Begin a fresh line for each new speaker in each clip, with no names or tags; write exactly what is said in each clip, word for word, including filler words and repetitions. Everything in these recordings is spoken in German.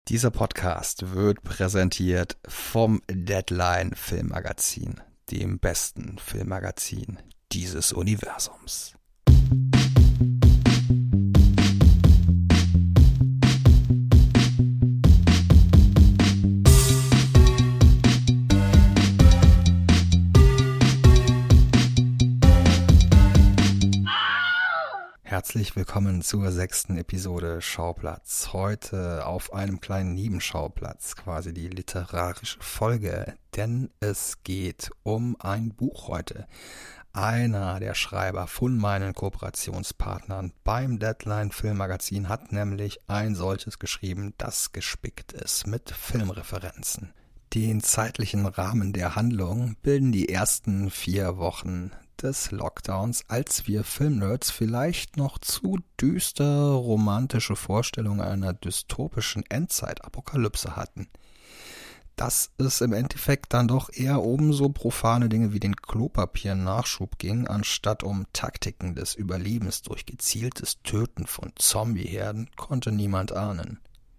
Dieser Podcast wird präsentiert vom Deadline Filmmagazin, dem besten Filmmagazin dieses Universums. Herzlich willkommen zur sechsten Episode Schauplatz. Heute auf einem kleinen Nebenschauplatz, quasi die literarische Folge, denn es geht um ein Buch heute. Einer der Schreiber von meinen Kooperationspartnern beim Deadline Filmmagazin hat nämlich ein solches geschrieben, das gespickt ist mit Filmreferenzen. Den zeitlichen Rahmen der Handlung bilden die ersten vier Wochen des Lockdowns, als wir Filmnerds vielleicht noch zu düster romantische Vorstellungen einer dystopischen Endzeitapokalypse hatten. Dass es im Endeffekt dann doch eher um so profane Dinge wie den Klopapier-Nachschub ging, anstatt um Taktiken des Überlebens durch gezieltes Töten von Zombieherden, konnte niemand ahnen.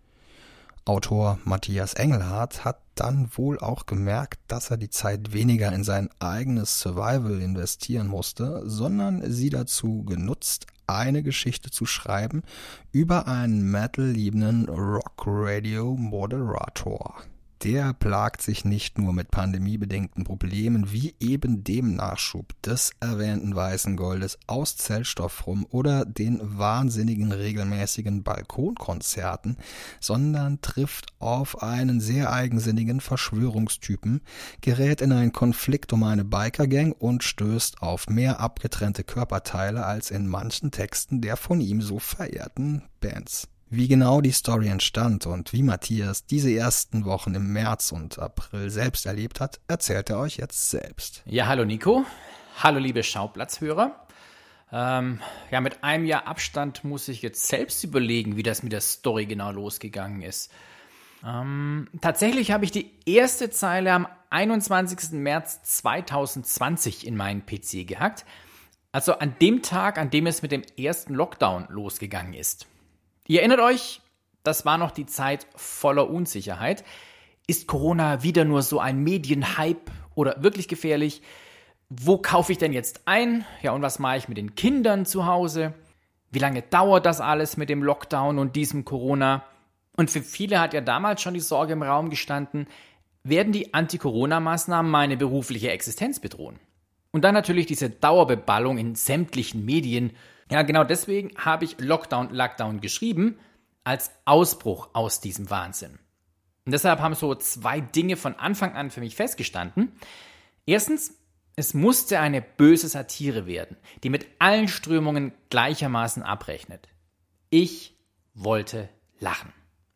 Autor Matthias Engelhardt hat dann wohl auch gemerkt, dass er die Zeit weniger in sein eigenes Survival investieren musste, sondern sie dazu genutzt, eine Geschichte zu schreiben über einen metal-liebenden Rock-Radio-Moderator. Der plagt sich nicht nur mit pandemiebedingten Problemen wie eben dem Nachschub des erwähnten weißen Goldes aus Zellstoff rum oder den wahnsinnigen regelmäßigen Balkonkonzerten, sondern trifft auf einen sehr eigensinnigen Verschwörungstypen, gerät in einen Konflikt um eine Bikergang und stößt auf mehr abgetrennte Körperteile als in manchen Texten der von ihm so verehrten Bands. Wie genau die Story entstand und wie Matthias diese ersten Wochen im März und April selbst erlebt hat, erzählt er euch jetzt selbst.
Ja, hallo Nico. Hallo liebe Schauplatzhörer. Ähm, ja, mit einem Jahr Abstand muss ich jetzt selbst überlegen, wie das mit der Story genau losgegangen ist. Ähm, tatsächlich habe ich die erste Zeile am einundzwanzigsten März zweitausendzwanzig in meinen P C gehackt. Also an dem Tag, an dem es mit dem ersten Lockdown losgegangen ist. Ihr erinnert euch, das war noch die Zeit voller Unsicherheit. Ist Corona wieder nur so ein Medienhype oder wirklich gefährlich? Wo kaufe ich denn jetzt ein? Ja, und was mache ich mit den Kindern zu Hause? Wie lange dauert das alles mit dem Lockdown und diesem Corona? Und für viele hat ja damals schon die Sorge im Raum gestanden, werden die Anti-Corona-Maßnahmen meine berufliche Existenz bedrohen? Und dann natürlich diese Dauerbeballung in sämtlichen Medien. Ja, genau deswegen habe ich Lockdown, Lockdown geschrieben, als Ausbruch aus diesem Wahnsinn. Und deshalb haben so zwei Dinge von Anfang an für mich festgestanden. Erstens, es musste eine böse Satire werden, die mit allen Strömungen gleichermaßen abrechnet. Ich wollte lachen.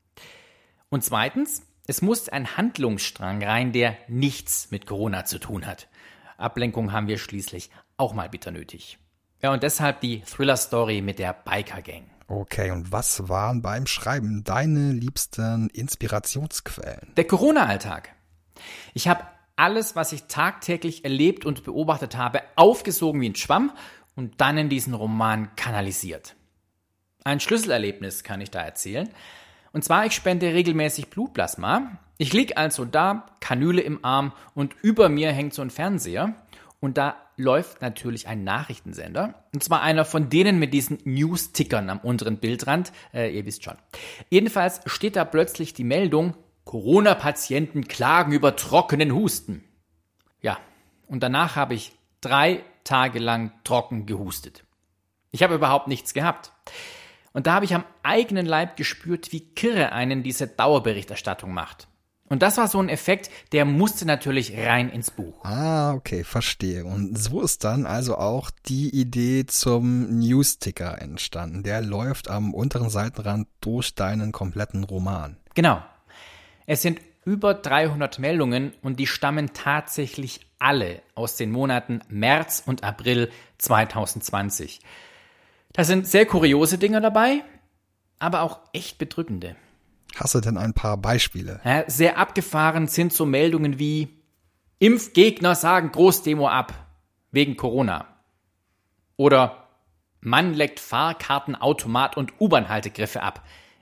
Und zweitens, es musste ein Handlungsstrang rein, der nichts mit Corona zu tun hat. Ablenkung haben wir schließlich auch mal bitter nötig. Ja, und deshalb die Thriller-Story mit der Biker-Gang.
Okay, und was waren beim Schreiben deine liebsten Inspirationsquellen?
Der Corona-Alltag. Ich habe alles, was ich tagtäglich erlebt und beobachtet habe, aufgesogen wie ein Schwamm und dann in diesen Roman kanalisiert. Ein Schlüsselerlebnis kann ich da erzählen. Und zwar, ich spende regelmäßig Blutplasma. Ich lieg also da, Kanüle im Arm und über mir hängt so ein Fernseher. Und da läuft natürlich ein Nachrichtensender. Und zwar einer von denen mit diesen News-Tickern am unteren Bildrand. Äh, ihr wisst schon. Jedenfalls steht da plötzlich die Meldung, Corona-Patienten klagen über trockenen Husten. Ja, und danach habe ich drei Tage lang trocken gehustet. Ich habe überhaupt nichts gehabt. Und da habe ich am eigenen Leib gespürt, wie kirre einen diese Dauerberichterstattung macht. Und das war so ein Effekt, der musste natürlich rein ins Buch.
Ah, okay, verstehe. Und so ist dann also auch die Idee zum News-Ticker entstanden. Der läuft am unteren Seitenrand durch deinen kompletten Roman.
Genau. Es sind über dreihundert Meldungen und die stammen tatsächlich alle aus den Monaten März und April zweitausendzwanzig. Da sind sehr kuriose Dinge dabei, aber auch echt bedrückende.
Hast du denn ein paar Beispiele?
Ja, sehr abgefahren sind so Meldungen wie Impfgegner sagen Großdemo ab, wegen Corona. Oder Mann leckt Fahrkartenautomat und U-Bahn-Haltegriffe ab.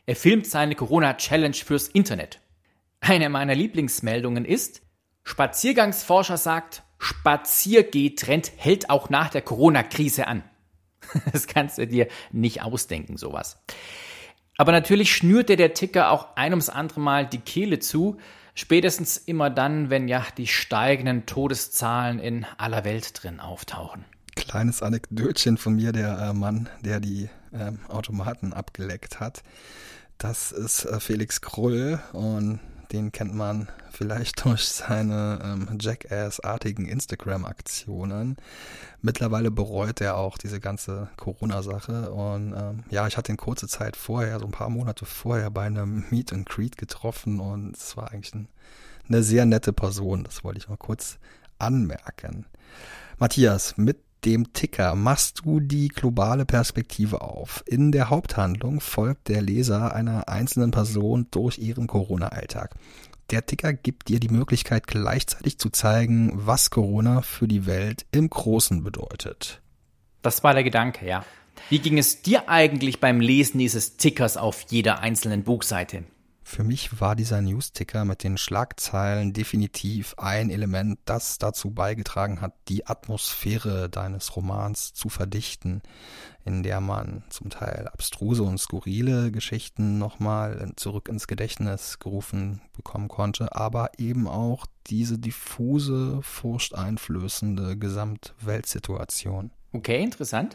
Er filmt seine Corona-Challenge fürs Internet. Eine meiner Lieblingsmeldungen ist, Spaziergangsforscher sagt, Spaziergeh-Trend hält auch nach der Corona-Krise an. Das kannst du dir nicht ausdenken, sowas. Aber natürlich schnürte der Ticker auch ein ums andere Mal die Kehle zu, spätestens immer dann, wenn ja die steigenden Todeszahlen in aller Welt drin auftauchen.
Kleines Anekdötchen von mir, der äh, Mann, der die ähm, Automaten abgeleckt hat. Das ist äh, Felix Krull und den kennt man vielleicht durch seine ähm, Jackass-artigen Instagram-Aktionen. Mittlerweile bereut er auch diese ganze Corona-Sache und ähm, ja, ich hatte ihn kurze Zeit vorher, so ein paar Monate vorher bei einem Meet and Greet getroffen und es war eigentlich ein, eine sehr nette Person, das wollte ich mal kurz anmerken. Matthias, mit dem Ticker machst du die globale Perspektive auf. In der Haupthandlung folgt der Leser einer einzelnen Person durch ihren Corona-Alltag. Der Ticker gibt dir die Möglichkeit, gleichzeitig zu zeigen, was Corona für die Welt im Großen bedeutet.
Das war der Gedanke, ja. Wie ging es dir eigentlich beim Lesen dieses Tickers auf jeder einzelnen Buchseite?
Für mich war dieser News-Ticker mit den Schlagzeilen definitiv ein Element, das dazu beigetragen hat, die Atmosphäre deines Romans zu verdichten, in der man zum Teil abstruse und skurrile Geschichten nochmal zurück ins Gedächtnis gerufen bekommen konnte, aber eben auch diese diffuse, furchteinflößende Gesamtweltsituation.
Okay, interessant.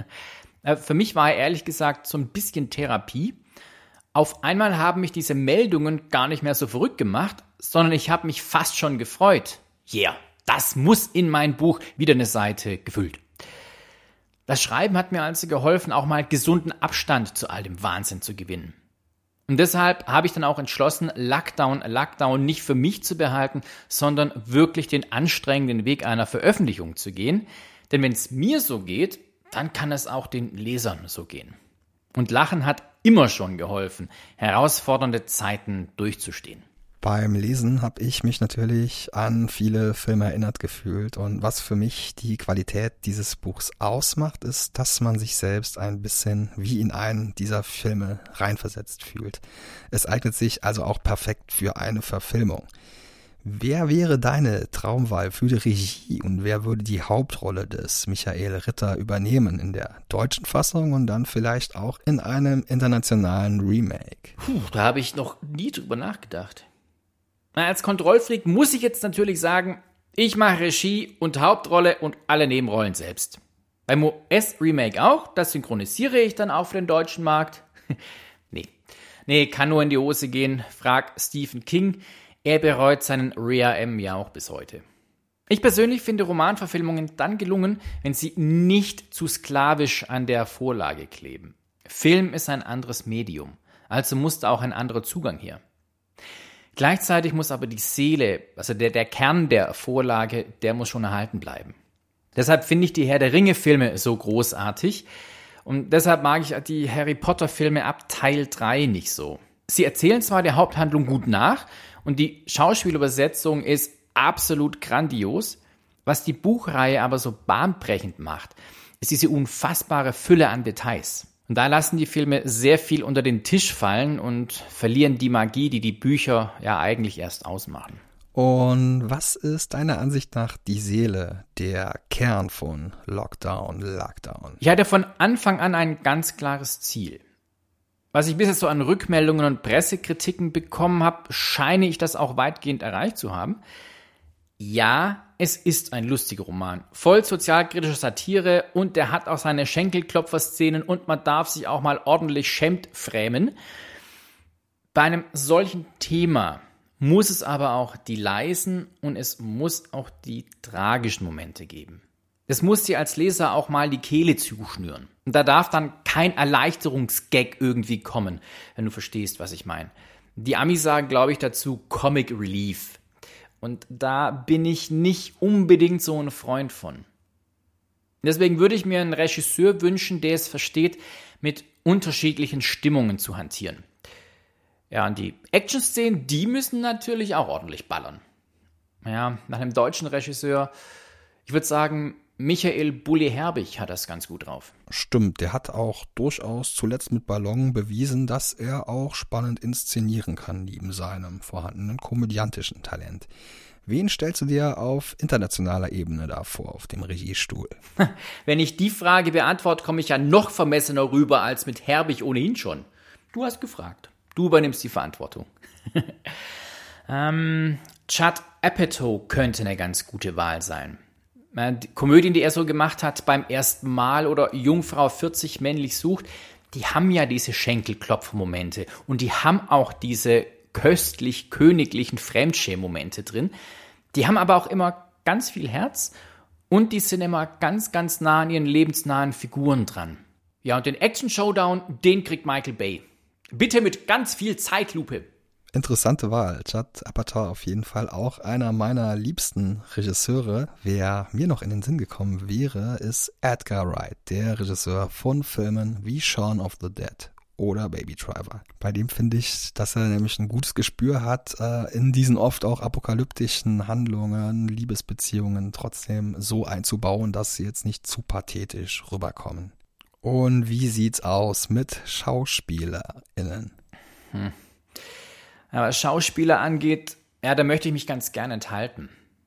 Für mich war er ehrlich gesagt so ein bisschen Therapie. Auf einmal haben mich diese Meldungen gar nicht mehr so verrückt gemacht, sondern ich habe mich fast schon gefreut. Yeah, das muss in mein Buch wieder eine Seite gefüllt. Das Schreiben hat mir also geholfen, auch mal gesunden Abstand zu all dem Wahnsinn zu gewinnen. Und deshalb habe ich dann auch entschlossen, Lockdown, Lockdown nicht für mich zu behalten, sondern wirklich den anstrengenden Weg einer Veröffentlichung zu gehen. Denn wenn es mir so geht, dann kann es auch den Lesern so gehen. Und Lachen hat immer schon geholfen, herausfordernde Zeiten durchzustehen.
Beim Lesen habe ich mich natürlich an viele Filme erinnert gefühlt und was für mich die Qualität dieses Buchs ausmacht, ist, dass man sich selbst ein bisschen wie in einen dieser Filme reinversetzt fühlt. Es eignet sich also auch perfekt für eine Verfilmung. Wer wäre deine Traumwahl für die Regie und wer würde die Hauptrolle des Michael Ritter übernehmen in der deutschen Fassung und dann vielleicht auch in einem internationalen Remake?
Puh, da habe ich noch nie drüber nachgedacht. Na, als Kontrollfreak muss ich jetzt natürlich sagen, ich mache Regie und Hauptrolle und alle Nebenrollen selbst. Beim U S-Remake auch, das synchronisiere ich dann auch für den deutschen Markt. nee, nee, kann nur in die Hose gehen, frag Stephen King. Er bereut seinen Rhea M. ja auch bis heute. Ich persönlich finde Romanverfilmungen dann gelungen, wenn sie nicht zu sklavisch an der Vorlage kleben. Film ist ein anderes Medium, also muss da auch ein anderer Zugang her. Gleichzeitig muss aber die Seele, also der, der Kern der Vorlage, der muss schon erhalten bleiben. Deshalb finde ich die Herr der Ringe-Filme so großartig und deshalb mag ich die Harry Potter-Filme ab Teil drei nicht so. Sie erzählen zwar der Haupthandlung gut nach und die Schauspielübersetzung ist absolut grandios. Was die Buchreihe aber so bahnbrechend macht, ist diese unfassbare Fülle an Details. Und da lassen die Filme sehr viel unter den Tisch fallen und verlieren die Magie, die die Bücher ja eigentlich erst ausmachen.
Und was ist deiner Ansicht nach die Seele, der Kern von Lockdown, Lockdown?
Ich hatte von Anfang an ein ganz klares Ziel. Was ich bis jetzt so an Rückmeldungen und Pressekritiken bekommen habe, scheine ich das auch weitgehend erreicht zu haben. Ja, es ist ein lustiger Roman, voll sozialkritischer Satire und der hat auch seine Schenkelklopfer-Szenen und man darf sich auch mal ordentlich schämtfrämen. Bei einem solchen Thema muss es aber auch die leisen und es muss auch die tragischen Momente geben. Es muss dir als Leser auch mal die Kehle zuschnüren. Und da darf dann kein Erleichterungsgag irgendwie kommen, wenn du verstehst, was ich meine. Die Amis sagen, glaube ich, dazu Comic Relief. Und da bin ich nicht unbedingt so ein Freund von. Deswegen würde ich mir einen Regisseur wünschen, der es versteht, mit unterschiedlichen Stimmungen zu hantieren. Ja, und die Action-Szenen, die müssen natürlich auch ordentlich ballern. Ja, nach einem deutschen Regisseur, ich würde sagen, Michael Bulli-Herbig hat das ganz gut drauf.
Stimmt, der hat auch durchaus zuletzt mit Ballon bewiesen, dass er auch spannend inszenieren kann, neben seinem vorhandenen komödiantischen Talent. Wen stellst du dir auf internationaler Ebene da vor, auf dem Regiestuhl?
Wenn ich die Frage beantworte, komme ich ja noch vermessener rüber als mit Herbig ohnehin schon. Du hast gefragt. Du übernimmst die Verantwortung. ähm, Judd Apatow könnte eine ganz gute Wahl sein. Die Komödien, die er so gemacht hat, beim ersten Mal oder Jungfrau vierzig männlich sucht, die haben ja diese Schenkelklopfmomente und die haben auch diese köstlich-königlichen Fremdschämen-Momente drin. Die haben aber auch immer ganz viel Herz und die sind immer ganz, ganz nah an ihren lebensnahen Figuren dran. Ja, und den Action-Showdown, den kriegt Michael Bay. Bitte mit ganz viel Zeitlupe.
Interessante Wahl. Judd Apatow auf jeden Fall auch einer meiner liebsten Regisseure. Wer mir noch in den Sinn gekommen wäre, ist Edgar Wright, der Regisseur von Filmen wie Shaun of the Dead oder Baby Driver. Bei dem finde ich, dass er nämlich ein gutes Gespür hat, in diesen oft auch apokalyptischen Handlungen, Liebesbeziehungen trotzdem so einzubauen, dass sie jetzt nicht zu pathetisch rüberkommen. Und wie sieht's aus mit SchauspielerInnen?
Hm. Aber was Schauspieler angeht, ja, da möchte ich mich ganz gerne enthalten.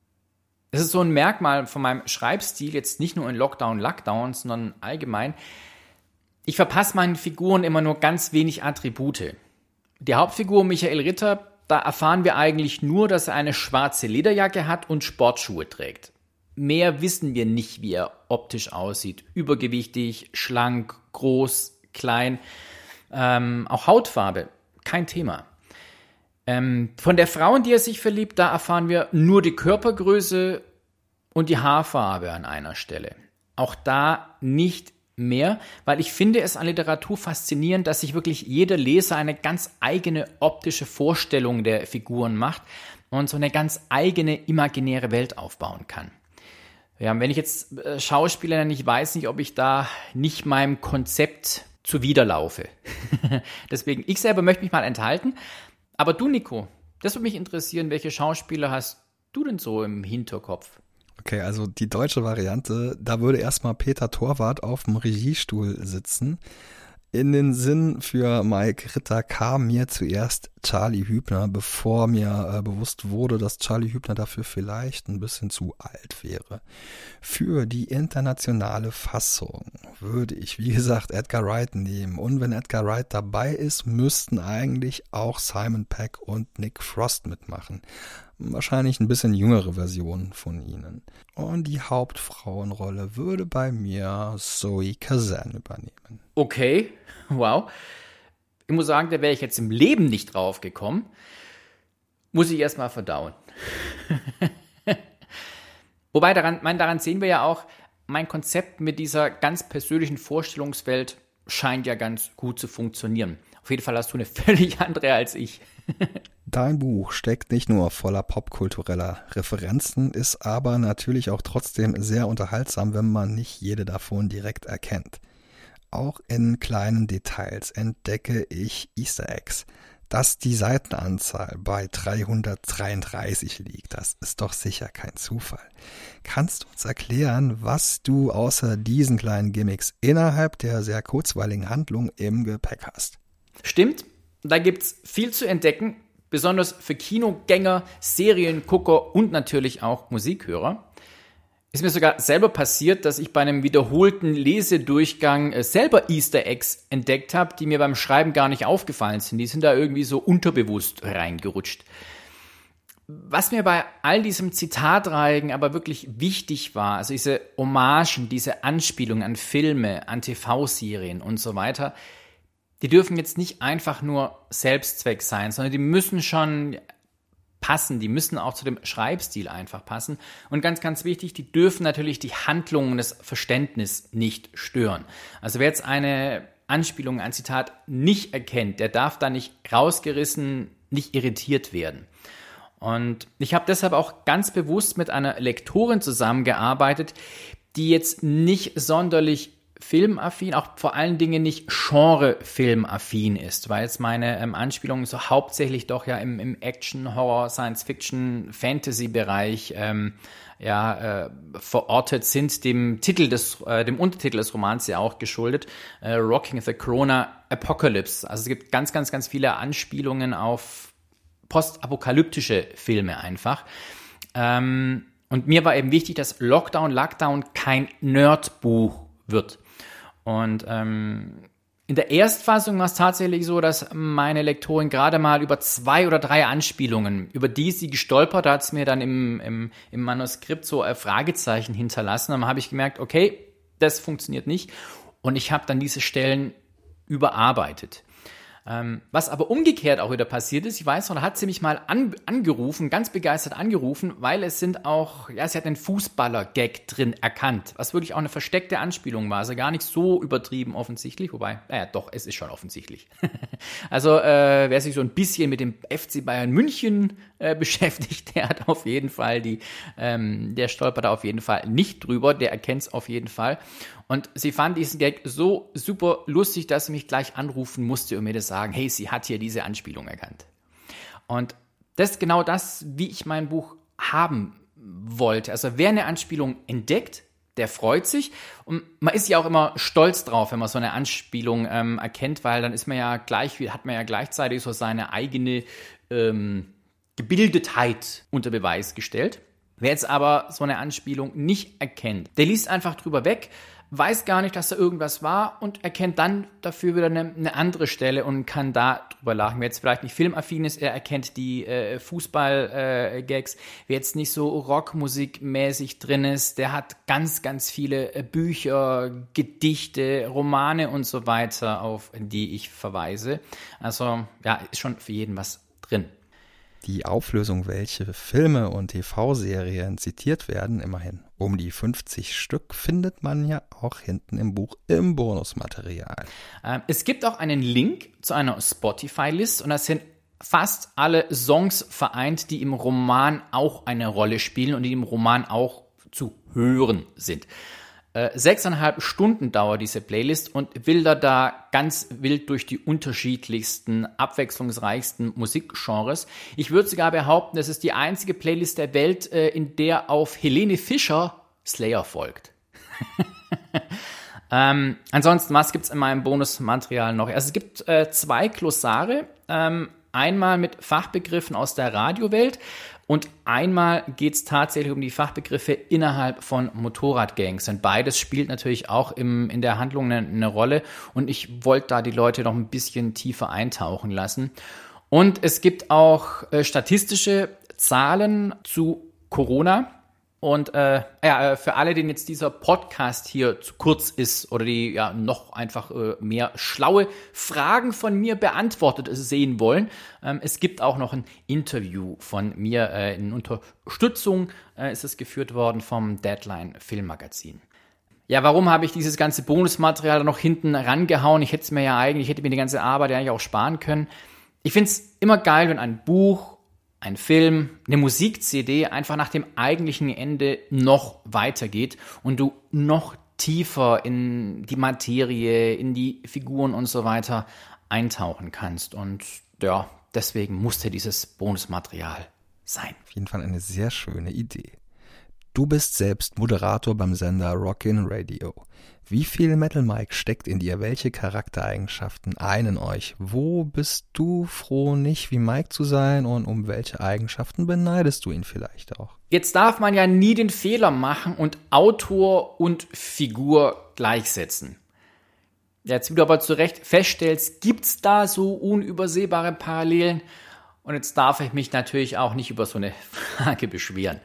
Es ist so ein Merkmal von meinem Schreibstil, jetzt nicht nur in Lockdown, Lockdown, sondern allgemein. Ich verpasse meinen Figuren immer nur ganz wenig Attribute. Die Hauptfigur Michael Ritter, da erfahren wir eigentlich nur, dass er eine schwarze Lederjacke hat und Sportschuhe trägt. Mehr wissen wir nicht, wie er optisch aussieht. Übergewichtig, schlank, groß, klein, ähm, auch Hautfarbe, kein Thema. Ähm, von der Frau, in die er sich verliebt, da erfahren wir nur die Körpergröße und die Haarfarbe an einer Stelle. Auch da nicht mehr, weil ich finde es an Literatur faszinierend, dass sich wirklich jeder Leser eine ganz eigene optische Vorstellung der Figuren macht und so eine ganz eigene imaginäre Welt aufbauen kann. Ja, wenn ich jetzt äh, Schauspieler nenne, ich weiß nicht, ob ich da nicht meinem Konzept zuwiderlaufe. Deswegen, ich selber möchte mich mal enthalten. Aber du, Nico, das würde mich interessieren, welche Schauspieler hast du denn so im Hinterkopf?
Okay, also die deutsche Variante, da würde erstmal Peter Torwart auf dem Regiestuhl sitzen. In den Sinn für Mike Ritter kam mir zuerst Charlie Hübner, bevor mir äh, bewusst wurde, dass Charlie Hübner dafür vielleicht ein bisschen zu alt wäre. Für die internationale Fassung würde ich, wie gesagt, Edgar Wright nehmen. Und wenn Edgar Wright dabei ist, müssten eigentlich auch Simon Pegg und Nick Frost mitmachen. Wahrscheinlich ein bisschen jüngere Version von ihnen. Und die Hauptfrauenrolle würde bei mir Zoe Kazan übernehmen.
Okay, wow. Ich muss sagen, da wäre ich jetzt im Leben nicht drauf gekommen. Muss ich erstmal verdauen. Wobei, daran, mein, daran sehen wir ja auch, mein Konzept mit dieser ganz persönlichen Vorstellungswelt scheint ja ganz gut zu funktionieren. Auf jeden Fall hast du eine völlig andere als ich.
Dein Buch steckt nicht nur voller popkultureller Referenzen, ist aber natürlich auch trotzdem sehr unterhaltsam, wenn man nicht jede davon direkt erkennt. Auch in kleinen Details entdecke ich Easter Eggs. Dass die Seitenanzahl bei dreihundertdreiunddreißig liegt, das ist doch sicher kein Zufall. Kannst du uns erklären, was du außer diesen kleinen Gimmicks innerhalb der sehr kurzweiligen Handlung im Gepäck hast?
Stimmt, da gibt's viel zu entdecken, besonders für Kinogänger, Seriengucker und natürlich auch Musikhörer. Ist mir sogar selber passiert, dass ich bei einem wiederholten Lesedurchgang äh, selber Easter Eggs entdeckt habe, die mir beim Schreiben gar nicht aufgefallen sind. Die sind da irgendwie so unterbewusst reingerutscht. Was mir bei all diesem Zitatreigen aber wirklich wichtig war, also diese Hommagen, diese Anspielungen an Filme, an T V-Serien und so weiter, die dürfen jetzt nicht einfach nur Selbstzweck sein, sondern die müssen schon passen, die müssen auch zu dem Schreibstil einfach passen. Und ganz, ganz wichtig, die dürfen natürlich die Handlung und das Verständnis nicht stören. Also wer jetzt eine Anspielung, ein Zitat nicht erkennt, der darf da nicht rausgerissen, nicht irritiert werden. Und ich habe deshalb auch ganz bewusst mit einer Lektorin zusammengearbeitet, die jetzt nicht sonderlich filmaffin, auch vor allen Dingen nicht Genre-filmaffin ist, weil jetzt meine ähm, Anspielungen so hauptsächlich doch ja im, im Action, Horror, Science-Fiction, Fantasy-Bereich ähm, ja, äh, verortet sind, dem Titel des, äh, dem Untertitel des Romans ja auch geschuldet, äh, Rocking the Corona Apocalypse. Also es gibt ganz, ganz, ganz viele Anspielungen auf postapokalyptische Filme einfach. Ähm, und mir war eben wichtig, dass Lockdown, Lockdown kein Nerdbuch wird. Und ähm, in der Erstfassung war es tatsächlich so, dass meine Lektorin gerade mal über zwei oder drei Anspielungen, über die sie gestolpert, da hat sie mir dann im, im, im Manuskript so äh, Fragezeichen hinterlassen. Dann habe ich gemerkt, okay, das funktioniert nicht. Und ich habe dann diese Stellen überarbeitet. Ähm, was aber umgekehrt auch wieder passiert ist, ich weiß noch, da hat sie mich mal an, angerufen, ganz begeistert angerufen, weil es sind auch, ja, sie hat einen Fußballer-Gag drin erkannt, was wirklich auch eine versteckte Anspielung war, also gar nicht so übertrieben offensichtlich, wobei, naja, doch, es ist schon offensichtlich. Also, äh, wer sich so ein bisschen mit dem F C Bayern München äh, beschäftigt, der hat auf jeden Fall die, ähm, der stolpert da auf jeden Fall nicht drüber, der erkennt es auf jeden Fall. Und sie fand diesen Gag so super lustig, dass sie mich gleich anrufen musste und mir das sagen, hey, sie hat hier diese Anspielung erkannt. Und das ist genau das, wie ich mein Buch haben wollte. Also wer eine Anspielung entdeckt, der freut sich. Und man ist ja auch immer stolz drauf, wenn man so eine Anspielung ähm, erkennt, weil dann ist man ja gleich, hat man ja gleichzeitig so seine eigene ähm, Gebildetheit unter Beweis gestellt. Wer jetzt aber so eine Anspielung nicht erkennt, der liest einfach drüber weg, weiß gar nicht, dass da irgendwas war und erkennt dann dafür wieder eine, eine andere Stelle und kann da drüber lachen. Wer jetzt vielleicht nicht filmaffin ist, er erkennt die äh, Fußball-Gags. Äh, Wer jetzt nicht so Rockmusikmäßig drin ist, der hat ganz, ganz viele äh, Bücher, Gedichte, Romane und so weiter, auf die ich verweise. Also ja, ist schon für jeden was drin.
Die Auflösung, welche Filme und T V-Serien zitiert werden, immerhin um die fünfzig Stück, findet man ja auch hinten im Buch im Bonusmaterial.
Ähm, es gibt auch einen Link zu einer Spotify-List und das sind fast alle Songs vereint, die im Roman auch eine Rolle spielen und die im Roman auch zu hören sind. Äh, sechseinhalb Stunden dauert diese Playlist und wildert da ganz wild durch die unterschiedlichsten, abwechslungsreichsten Musikgenres. Ich würde sogar behaupten, das ist die einzige Playlist der Welt, äh, in der auf Helene Fischer Slayer folgt. ähm, ansonsten, was gibt's in meinem Bonusmaterial noch? Also es gibt äh, zwei Glossare, ähm, einmal mit Fachbegriffen aus der Radiowelt. Und einmal geht es tatsächlich um die Fachbegriffe innerhalb von Motorradgangs. Und beides spielt natürlich auch im, in der Handlung eine, eine Rolle. Und ich wollte da die Leute noch ein bisschen tiefer eintauchen lassen. Und es gibt auch äh, statistische Zahlen zu Corona. Und äh, ja, für alle, denen jetzt dieser Podcast hier zu kurz ist oder die ja noch einfach äh, mehr schlaue Fragen von mir beantwortet sehen wollen, ähm, es gibt auch noch ein Interview von mir äh, in Unterstützung, äh, ist es geführt worden vom Deadline Filmmagazin. Ja, warum habe ich dieses ganze Bonusmaterial da noch hinten rangehauen? Ich hätte es mir ja eigentlich, ich hätte mir die ganze Arbeit ja eigentlich auch sparen können. Ich finde es immer geil, wenn ein Buch, ein Film, eine Musik-C D einfach nach dem eigentlichen Ende noch weitergeht und du noch tiefer in die Materie, in die Figuren und so weiter eintauchen kannst. Und ja, deswegen musste dieses Bonusmaterial sein.
Auf jeden Fall eine sehr schöne Idee. Du bist selbst Moderator beim Sender Rockin' Radio. Wie viel Metal Mike steckt in dir? Welche Charaktereigenschaften einen euch? Wo bist du froh, nicht wie Mike zu sein? Und um welche Eigenschaften beneidest du ihn vielleicht auch?
Jetzt darf man ja nie den Fehler machen und Autor und Figur gleichsetzen. Jetzt, wie du aber zu Recht feststellst, gibt's da so unübersehbare Parallelen? Und jetzt darf ich mich natürlich auch nicht über so eine Frage beschweren.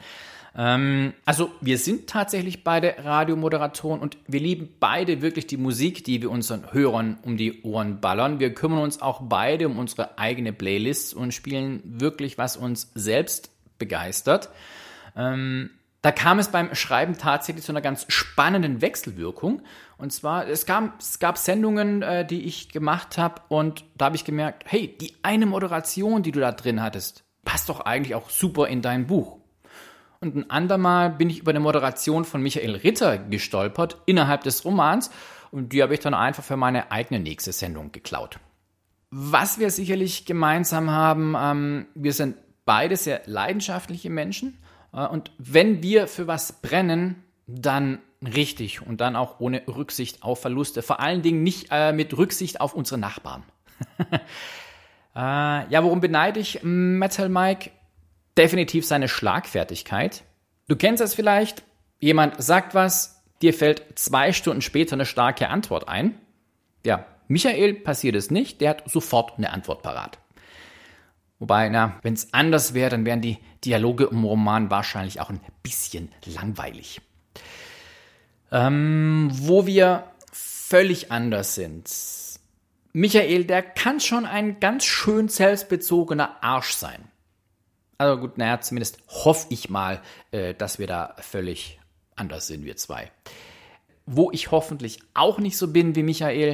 Also wir sind tatsächlich beide Radiomoderatoren und wir lieben beide wirklich die Musik, die wir unseren Hörern um die Ohren ballern. Wir kümmern uns auch beide um unsere eigene Playlist und spielen wirklich, was uns selbst begeistert. Ähm, da kam es beim Schreiben tatsächlich zu einer ganz spannenden Wechselwirkung. Und zwar, es gab, es gab Sendungen, äh, die ich gemacht habe und da habe ich gemerkt, hey, die eine Moderation, die du da drin hattest, passt doch eigentlich auch super in dein Buch. Und ein andermal bin ich über eine Moderation von Michael Ritter gestolpert innerhalb des Romans und die habe ich dann einfach für meine eigene nächste Sendung geklaut. Was wir sicherlich gemeinsam haben, ähm, wir sind beide sehr leidenschaftliche Menschen äh, und wenn wir für was brennen, dann richtig und dann auch ohne Rücksicht auf Verluste. Vor allen Dingen nicht äh, mit Rücksicht auf unsere Nachbarn. äh, ja, worum beneide ich Metal Mike? Definitiv seine Schlagfertigkeit. Du kennst das vielleicht, jemand sagt was, dir fällt zwei Stunden später eine starke Antwort ein. Ja, Michael passiert es nicht, der hat sofort eine Antwort parat. Wobei, na, wenn es anders wäre, dann wären die Dialoge im Roman wahrscheinlich auch ein bisschen langweilig. Ähm, wo wir völlig anders sind. Michael, der kann schon ein ganz schön selbstbezogener Arsch sein. Also gut, naja, zumindest hoffe ich mal, äh, dass wir da völlig anders sind, wir zwei. Wo ich hoffentlich auch nicht so bin wie Michael,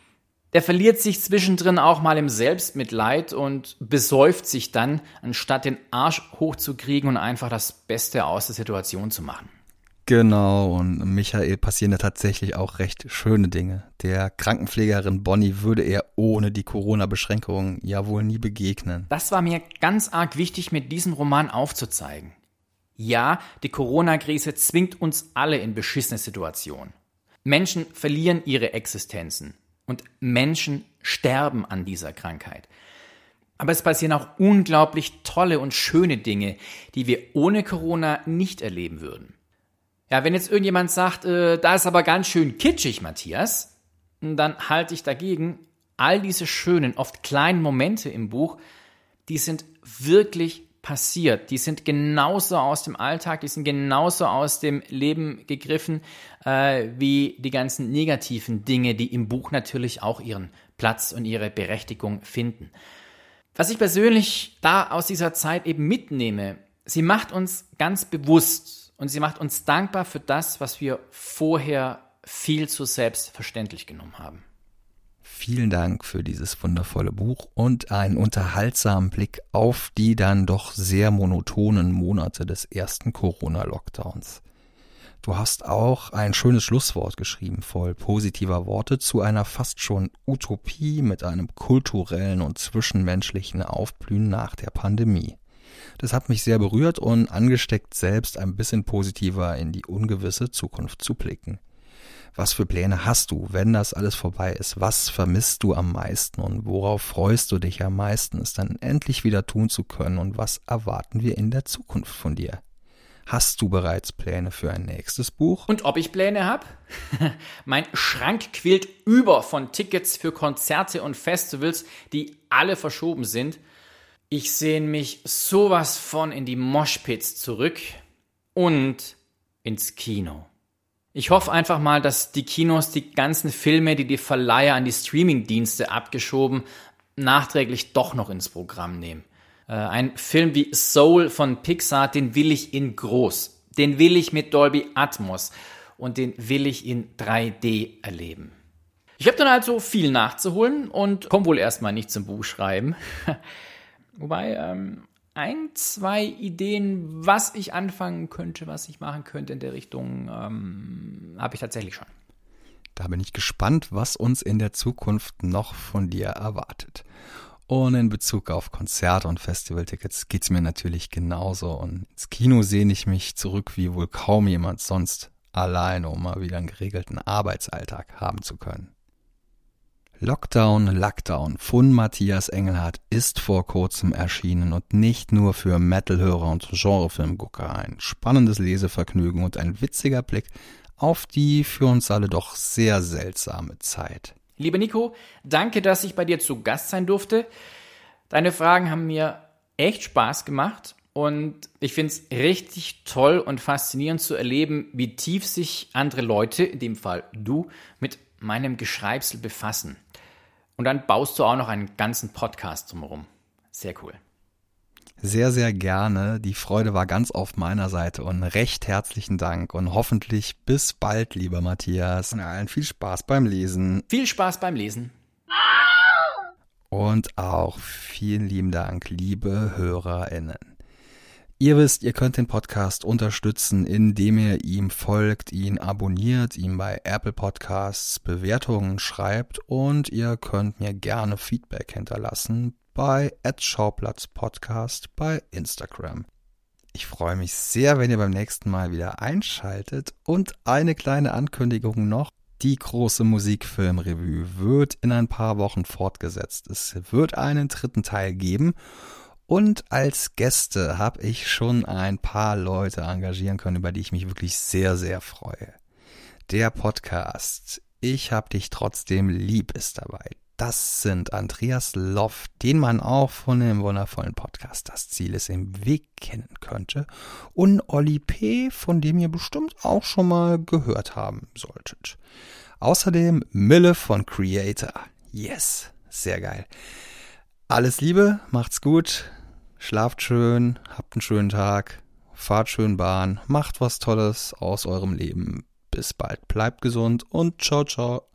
der verliert sich zwischendrin auch mal im Selbstmitleid und besäuft sich dann, anstatt den Arsch hochzukriegen und einfach das Beste aus der Situation zu machen.
Genau, und Michael passieren da tatsächlich auch recht schöne Dinge. Der Krankenpflegerin Bonnie würde er ohne die Corona-Beschränkungen ja wohl nie begegnen.
Das war mir ganz arg wichtig, mit diesem Roman aufzuzeigen. Ja, die Corona-Krise zwingt uns alle in beschissene Situationen. Menschen verlieren ihre Existenzen und Menschen sterben an dieser Krankheit. Aber es passieren auch unglaublich tolle und schöne Dinge, die wir ohne Corona nicht erleben würden. Ja, wenn jetzt irgendjemand sagt, äh, da ist aber ganz schön kitschig, Matthias, dann halte ich dagegen, all diese schönen, oft kleinen Momente im Buch, die sind wirklich passiert. Die sind genauso aus dem Alltag, die sind genauso aus dem Leben gegriffen, äh, wie die ganzen negativen Dinge, die im Buch natürlich auch ihren Platz und ihre Berechtigung finden. Was ich persönlich da aus dieser Zeit eben mitnehme, sie macht uns ganz bewusst, und sie macht uns dankbar für das, was wir vorher viel zu selbstverständlich genommen haben.
Vielen Dank für dieses wundervolle Buch und einen unterhaltsamen Blick auf die dann doch sehr monotonen Monate des ersten Corona-Lockdowns. Du hast auch ein schönes Schlusswort geschrieben, voll positiver Worte zu einer fast schon Utopie mit einem kulturellen und zwischenmenschlichen Aufblühen nach der Pandemie. Das hat mich sehr berührt und angesteckt, selbst ein bisschen positiver in die ungewisse Zukunft zu blicken. Was für Pläne hast du, wenn das alles vorbei ist? Was vermisst du am meisten und worauf freust du dich am meisten, es dann endlich wieder tun zu können? Und was erwarten wir in der Zukunft von dir? Hast du bereits Pläne für ein nächstes Buch?
Und ob ich Pläne habe? Mein Schrank quillt über von Tickets für Konzerte und Festivals, die alle verschoben sind. Ich sehne mich sowas von in die Moshpits zurück und ins Kino. Ich hoffe einfach mal, dass die Kinos die ganzen Filme, die die Verleiher an die Streamingdienste abgeschoben, nachträglich doch noch ins Programm nehmen. Äh, ein Film wie Soul von Pixar, den will ich in groß. Den will ich mit Dolby Atmos und den will ich in drei D erleben. Ich habe dann also viel nachzuholen und komme wohl erstmal nicht zum Buchschreiben. Wobei, ähm, ein, zwei Ideen, was ich anfangen könnte, was ich machen könnte in der Richtung, ähm, habe ich tatsächlich schon.
Da bin ich gespannt, was uns in der Zukunft noch von dir erwartet. Und in Bezug auf Konzerte und Festivaltickets geht's mir natürlich genauso. Und ins Kino sehne ich mich zurück wie wohl kaum jemand sonst, alleine, um mal wieder einen geregelten Arbeitsalltag haben zu können. Lockdown, Lockdown von Matthias Engelhardt ist vor kurzem erschienen und nicht nur für Metal-Hörer und Genrefilmgucker ein spannendes Lesevergnügen und ein witziger Blick auf die für uns alle doch sehr seltsame Zeit.
Lieber Nico, danke, dass ich bei dir zu Gast sein durfte. Deine Fragen haben mir echt Spaß gemacht und ich finde es richtig toll und faszinierend zu erleben, wie tief sich andere Leute, in dem Fall du, mit meinem Geschreibsel befassen. Und dann baust du auch noch einen ganzen Podcast drumherum. Sehr cool.
Sehr, sehr gerne. Die Freude war ganz auf meiner Seite und recht herzlichen Dank und hoffentlich bis bald, lieber Matthias. Und allen viel Spaß beim Lesen.
Viel Spaß beim Lesen.
Und auch vielen lieben Dank, liebe HörerInnen. Ihr wisst, ihr könnt den Podcast unterstützen, indem ihr ihm folgt, ihn abonniert, ihm bei Apple Podcasts Bewertungen schreibt und ihr könnt mir gerne Feedback hinterlassen bei at schauplatzpodcast bei Instagram. Ich freue mich sehr, wenn ihr beim nächsten Mal wieder einschaltet und eine kleine Ankündigung noch. Die große Musikfilmrevue wird in ein paar Wochen fortgesetzt. Es wird einen dritten Teil geben. Und als Gäste habe ich schon ein paar Leute engagieren können, über die ich mich wirklich sehr, sehr freue. Der Podcast Ich hab dich trotzdem lieb ist dabei. Das sind Andreas Loff, den man auch von dem wundervollen Podcast Das Ziel ist im Weg kennen könnte. Und Olli P., von dem ihr bestimmt auch schon mal gehört haben solltet. Außerdem Mille von Creator. Yes, sehr geil. Alles Liebe, macht's gut. Schlaft schön, habt einen schönen Tag, fahrt schön Bahn, macht was Tolles aus eurem Leben. Bis bald, bleibt gesund und ciao, ciao.